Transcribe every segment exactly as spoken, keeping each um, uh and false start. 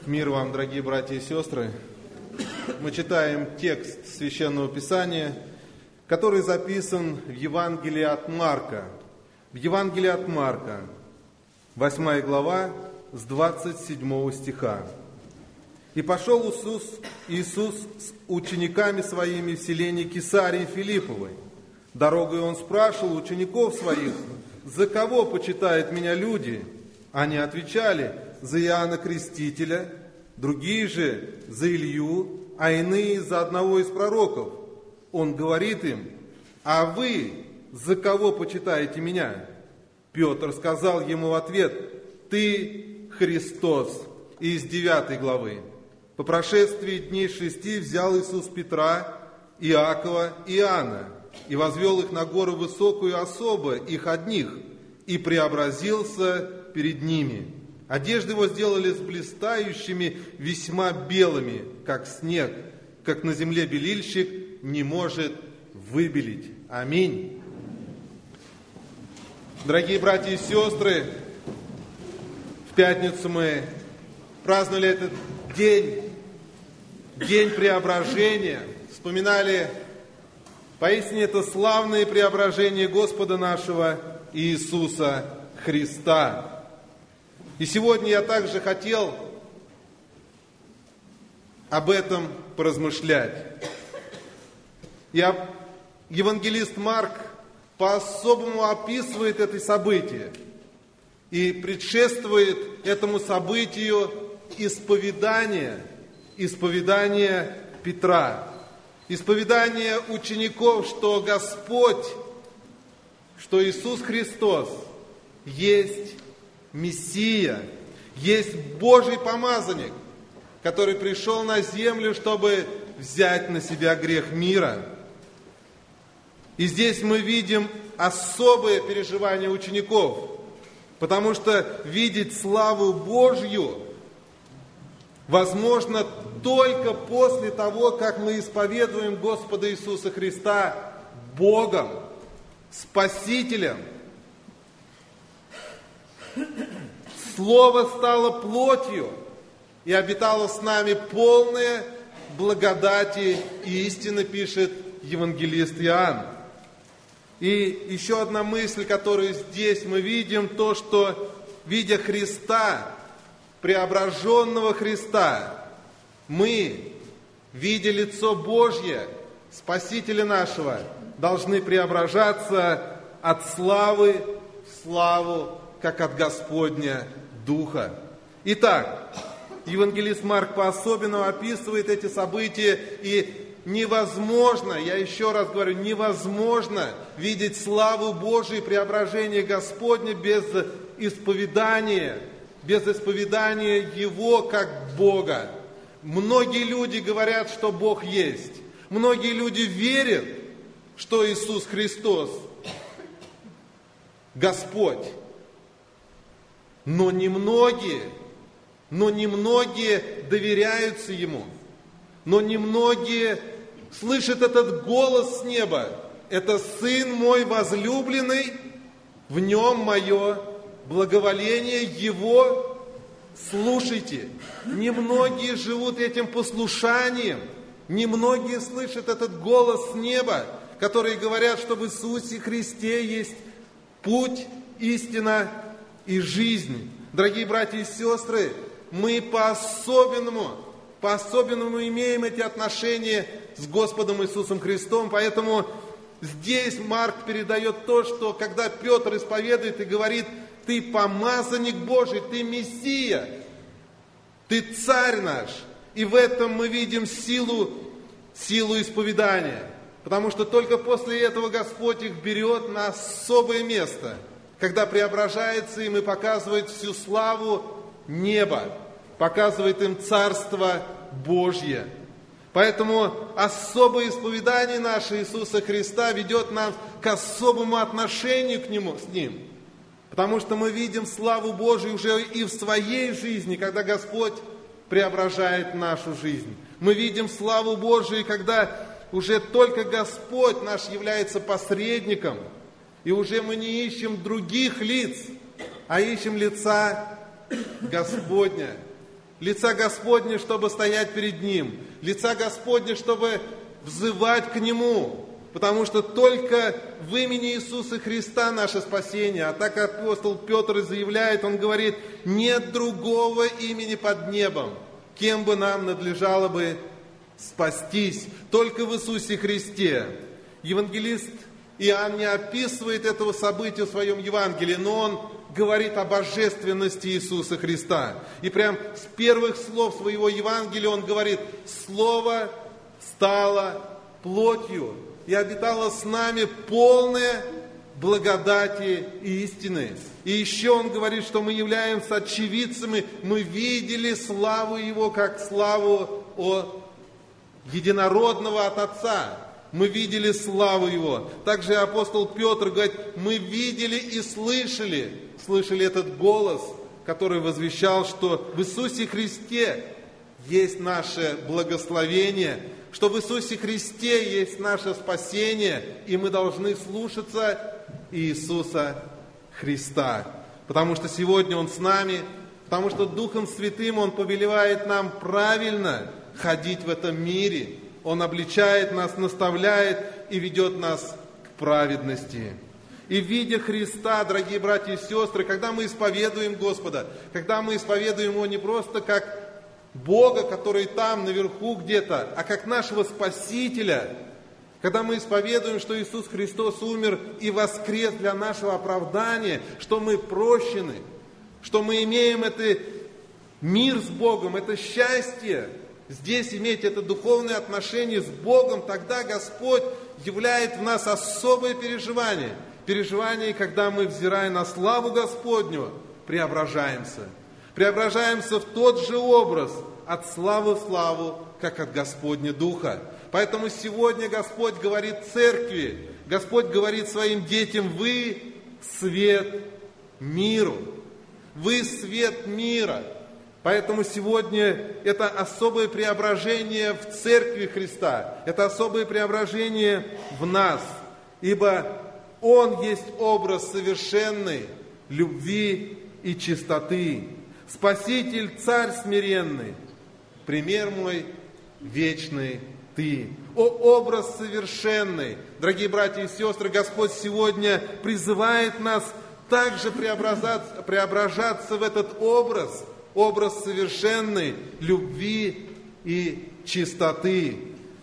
Мир вам, дорогие братья и сестры. Мы читаем текст Священного Писания, который записан в Евангелии от Марка. В Евангелии от Марка, восьмая глава, с двадцать седьмого стиха. «И пошел Иисус, Иисус с учениками своими в селение Кесарии Филипповой. Дорогой он спрашивал учеников своих: за кого почитают меня люди? Они отвечали: за Иоанна Крестителя, другие же за Илью, а иные за одного из пророков. Он говорит им: а вы за кого почитаете меня? Петр сказал ему в ответ: ты Христос. Из девятой главы. По прошествии дней шести взял Иисус Петра, Иакова и Иоанна и возвел их на гору высокую особо, их одних, и преобразился перед ними. Одежды его сделали с блистающими, весьма белыми, как снег, как на земле белильщик не может выбелить. Аминь. Дорогие братья и сестры, в пятницу мы праздновали этот день, день преображения, вспоминали поистине это славное преображение Господа нашего Иисуса Христа. И сегодня я также хотел об этом поразмышлять. Я, евангелист Марк по-особому описывает это событие и предшествует этому событию исповедание, исповедание Петра, исповедание учеников, что Господь, что Иисус Христос есть Мессия, есть Божий помазанник, который пришел на землю, чтобы взять на себя грех мира. И здесь мы видим особое переживание учеников, потому что видеть славу Божью возможно только после того, как мы исповедуем Господа Иисуса Христа Богом, Спасителем. Слово стало плотью и обитало с нами полное благодати и истины, пишет евангелист Иоанн. И еще одна мысль, которую здесь мы видим, то, что, видя Христа, преображенного Христа, мы, видя лицо Божье, Спасителя нашего, должны преображаться от славы в славу, как от Господня Духа. Итак, евангелист Марк по-особенному описывает эти события, и невозможно, я еще раз говорю, невозможно видеть славу Божию и преображение Господне без исповедания, без исповедания Его как Бога. Многие люди говорят, что Бог есть. Многие люди верят, что Иисус Христос Господь. Но немногие, но немногие доверяются Ему. Но немногие слышат этот голос с неба. Это Сын мой возлюбленный, в Нем мое благоволение, Его слушайте. Немногие живут этим послушанием. Немногие слышат этот голос с неба, которые говорят, что в Иисусе Христе есть путь, истина и жизнь. Дорогие братья и сестры, мы по-особенному, по-особенному имеем эти отношения с Господом Иисусом Христом, поэтому здесь Марк передает то, что когда Петр исповедует и говорит: ты помазанник Божий, ты Мессия, ты царь наш. И в этом мы видим силу, силу исповедания, потому что только после этого Господь их берет на особое место, когда преображается им и показывает всю славу неба, показывает им Царство Божье. Поэтому особое исповедание наше Иисуса Христа ведет нас к особому отношению к Нему, с Ним. Потому что мы видим славу Божию уже и в своей жизни, когда Господь преображает нашу жизнь. Мы видим славу Божию, когда уже только Господь наш является посредником, и уже мы не ищем других лиц, а ищем лица Господня. лица Господня, чтобы стоять перед Ним, лица Господня, чтобы взывать к Нему, потому что только в имени Иисуса Христа наше спасение. А так апостол Петр и заявляет, он говорит, нет другого имени под небом, кем бы нам надлежало бы спастись, только в Иисусе Христе. Евангелист Иоанн не описывает этого события в своем Евангелии, но он говорит о божественности Иисуса Христа. И прям с первых слов своего Евангелия он говорит, Слово стало плотью и обитало с нами полное благодати и истины. И еще он говорит, что мы являемся очевидцами, мы видели славу Его, как славу о единородного от Отца. Мы видели славу Его. Также апостол Петр говорит, мы видели и слышали, слышали этот голос, который возвещал, что в Иисусе Христе есть наше благословение, что в Иисусе Христе есть наше спасение, и мы должны слушаться Иисуса Христа. Потому что сегодня Он с нами, потому что Духом Святым Он повелевает нам правильно ходить в этом мире. Он обличает нас, наставляет и ведет нас к праведности. И видя Христа, дорогие братья и сестры, когда мы исповедуем Господа, когда мы исповедуем Его не просто как Бога, который там наверху где-то, а как нашего Спасителя, когда мы исповедуем, что Иисус Христос умер и воскрес для нашего оправдания, что мы прощены, что мы имеем это мир с Богом, это счастье, здесь иметь это духовное отношение с Богом, тогда Господь являет в нас особое переживание. Переживание, когда мы, взирая на славу Господню, преображаемся. Преображаемся в тот же образ, от славы в славу, как от Господня Духа. Поэтому сегодня Господь говорит церкви, Господь говорит своим детям, вы свет миру, вы свет мира. Поэтому сегодня это особое преображение в Церкви Христа, это особое преображение в нас, ибо Он есть образ совершенной любви и чистоты, Спаситель, Царь смиренный, пример мой вечный Ты. О, образ совершенный! Дорогие братья и сестры, Господь сегодня призывает нас также преображаться, преображаться в этот образ, образ совершенной любви и чистоты.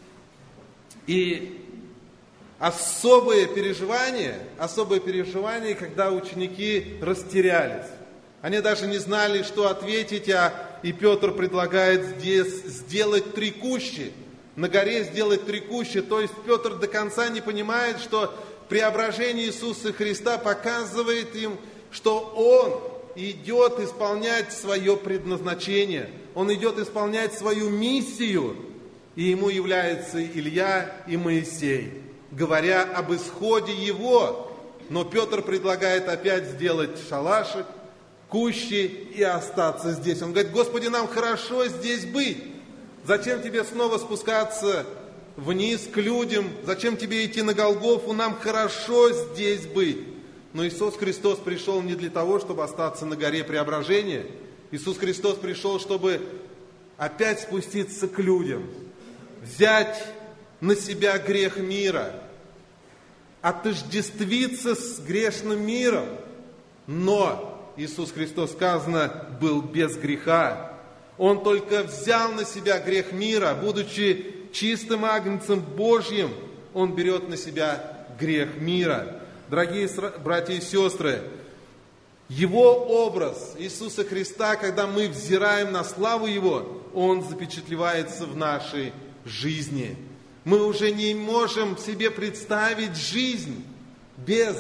И особое переживание, особое переживание, когда ученики растерялись. Они даже не знали, что ответить, а и Петр предлагает здесь сделать три кущи. На горе сделать три кущи. То есть Петр до конца не понимает, что преображение Иисуса Христа показывает им, что Он идет исполнять свое предназначение. Он идет исполнять свою миссию. И ему является Илья и Моисей, говоря об исходе его. Но Петр предлагает опять сделать шалашик, кущи и остаться здесь. Он говорит, Господи, нам хорошо здесь быть. Зачем тебе снова спускаться вниз к людям? Зачем тебе идти на Голгофу? Нам хорошо здесь быть. Но Иисус Христос пришел не для того, чтобы остаться на горе преображения. Иисус Христос пришел, чтобы опять спуститься к людям, взять на себя грех мира, отождествиться с грешным миром. Но Иисус Христос, сказано, был без греха. Он только взял на себя грех мира, будучи чистым агнцем Божьим, Он берет на себя грех мира. Дорогие братья и сестры, Его образ Иисуса Христа, когда мы взираем на славу Его, Он запечатлевается в нашей жизни. Мы уже не можем себе представить жизнь без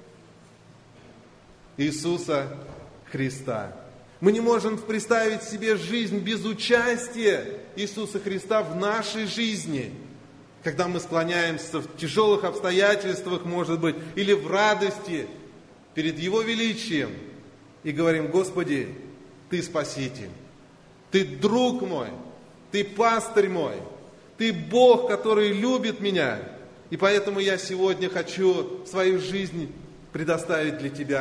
Иисуса Христа. Мы не можем представить себе жизнь без участия Иисуса Христа в нашей жизни. Когда мы склоняемся в тяжелых обстоятельствах, может быть, или в радости перед Его величием и говорим, Господи, Ты Спаситель, Ты друг мой, Ты пастырь мой, Ты Бог, который любит меня, и поэтому я сегодня хочу свою жизнь предоставить для Тебя.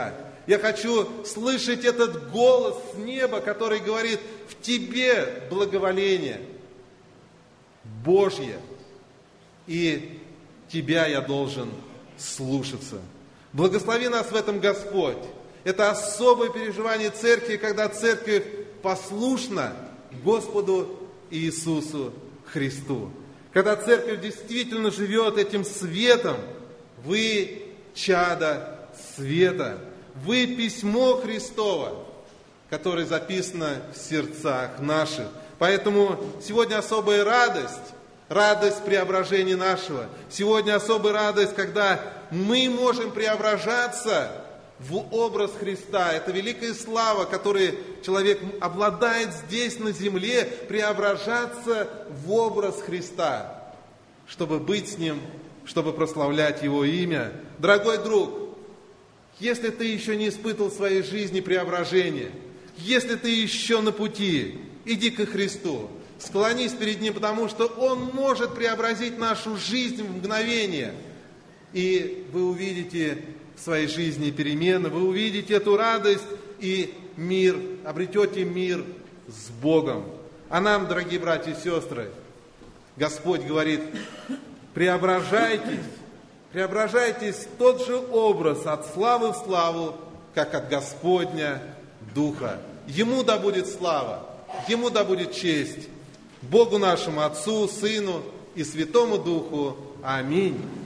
Я хочу слышать этот голос с неба, который говорит: в тебе благоволение Божье, и тебя я должен слушаться. Благослови нас в этом, Господь. Это особое переживание церкви, когда церковь послушна Господу Иисусу Христу. Когда церковь действительно живет этим светом. Вы чада света. Вы письмо Христово, которое записано в сердцах наших. Поэтому сегодня особая радость, радость преображения нашего. Сегодня особая радость, когда мы можем преображаться в образ Христа. Это великая слава, которой человек обладает здесь на земле, преображаться в образ Христа, чтобы быть с Ним, чтобы прославлять Его имя. Дорогой друг, если ты еще не испытал в своей жизни преображения, если ты еще на пути, иди ко Христу, склонись перед Ним, потому что Он может преобразить нашу жизнь в мгновение. И вы увидите в своей жизни перемены, вы увидите эту радость и мир, обретете мир с Богом. А нам, дорогие братья и сестры, Господь говорит: преображайтесь, преображайтесь в тот же образ от славы в славу, как от Господня Духа. Ему да будет слава, Ему да будет честь, Богу нашему Отцу, Сыну и Святому Духу. Аминь.